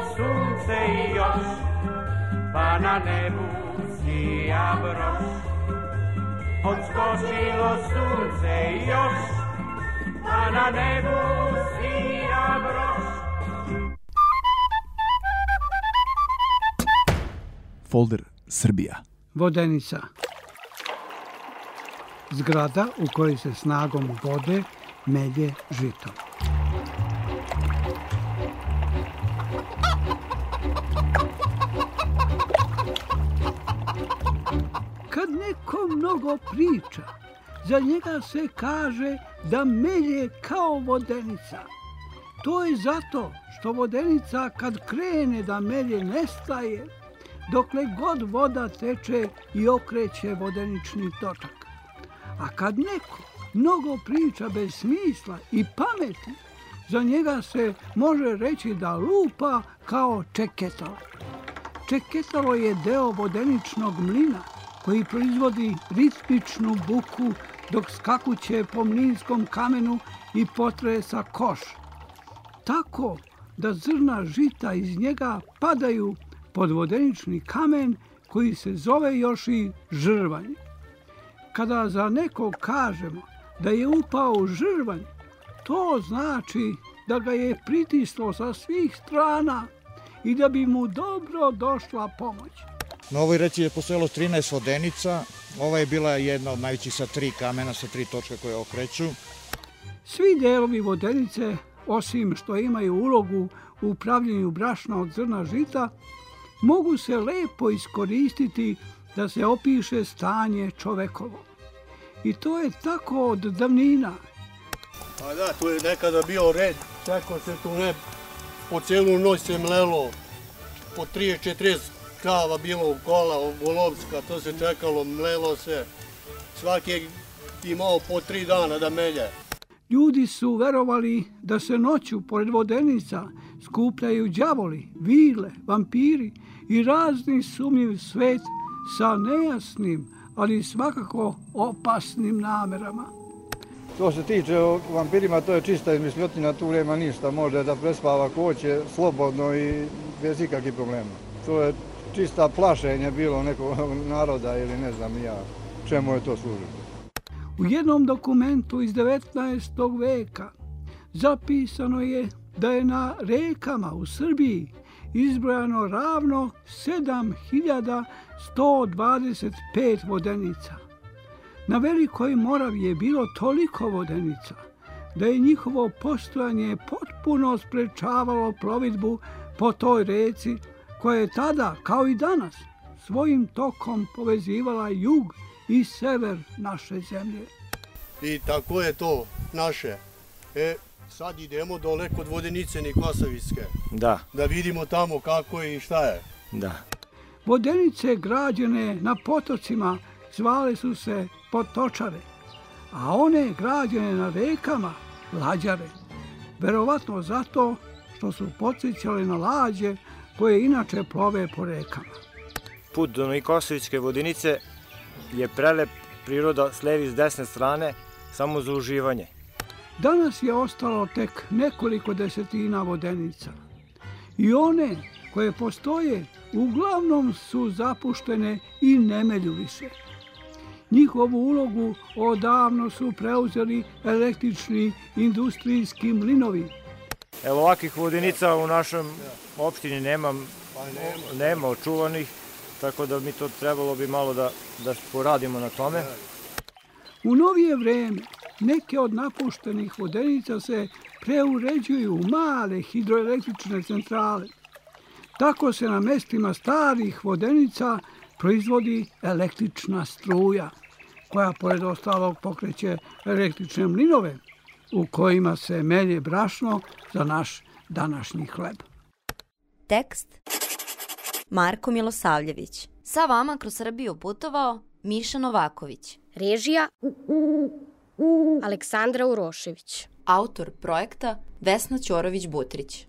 sunce i još, pa na nebu sija broš. Odskočilo sunce i još, pa na nebu sija broš. Folder Srbija. Vodenica. Zgrada u kojoj se snagom vode melje žito. Kad neko mnogo priča, za njega se kaže da melje kao vodenica. To je zato što vodenica kad krene da melje nestaje, dokle god voda teče i okreće vodenični točak. A kad neko mnogo priča bez smisla i pameti, za njega se može reći da lupa kao čeketalo. Čeketalo je deo vodeničnog mlina koji proizvodi ritmičnu buku dok skakuće po mlinskom kamenu i potresa koš. Tako da zrna žita iz njega padaju pod vodenični kamen koji se zove još i žrvanj. Kada za nekog kažemo da je upao u žrvanj, to znači da ga je pritislo sa svih strana i da bi mu dobro došla pomoć. Na ovoj reci je postojalo 13 vodenica. Ova je bila jedna od najvećih sa 3 kamena, sa 3 točka koje okreću. Svi delovi vodenice, osim što imaju ulogu u pravljenju brašna od zrna žita, mogu se lepo iskoristiti da se opiše stanje čovekovo. I to je tako od davnina. A da, tu je nekada bio red, čekao se tu ne, po cijelu noć se mlelo, po 30-40 krava bilo u kola, volovska, to se čekalo, mlelo se, svaki je imao po 3 dana da melje. Ljudi su verovali da se noću pored vodenica skupljaju đavoli, vile, vampiri i razni sumnjiv svet sa nejasnim, ali svakako opasnim namerama. To se tiče o vampirima, to je čista izmišljotina, tu nema ništa, može da prespava ko hoće slobodno i bez ikakvih problema. To je čista plašenje bilo nekog naroda ili ne znam ja čemu je to služilo. U jednom dokumentu iz 19. veka zapisano je da je na rekama u Srbiji izbrojano ravno 7125 vodenica. Na Velikoj Moravi je bilo toliko vodenica da je njihovo postojanje potpuno sprečavalo plovidbu po toj reci koja je tada, kao i danas, svojim tokom povezivala jug i sever naše zemlje. I tako je to naše. Sad idemo dole kod vodenice Nikosavijske. Da vidimo tamo kako je i šta je. Da. Vodenice građene na potocima zvale su se potočare, a one građene na rekama lađare. Verovatno zato što su podsjećale na lađe koje inače plove po rekama. Put do Nikosavijske vodenice je prelep, priroda s leve i s desne strane, samo za uživanje. Danas je ostalo tek nekoliko desetina vodenica. I one koje postoje uglavnom su zapuštene i ne melju više. Njihovu ulogu odavno su preuzeli električni industrijski mlinovi. Evo ovakvih vodenica u našoj opštini nema očuvanih, tako da mi to trebalo bi malo da poradimo na tome. U novije vreme neke od napuštenih vodenica se preuređuju u male hidroelektrične centrale. Tako se na mestima starih vodenica proizvodi električna struja, koja pored ostalog pokreće električne mlinove u kojima se melje brašno za naš današnji hleb. Tekst Marko Milosavljević. Sa vama kroz Srbiju putovao Miša Novaković. Režija Aleksandra Urošević. Autor projekta Vesna Ćorović-Butrić.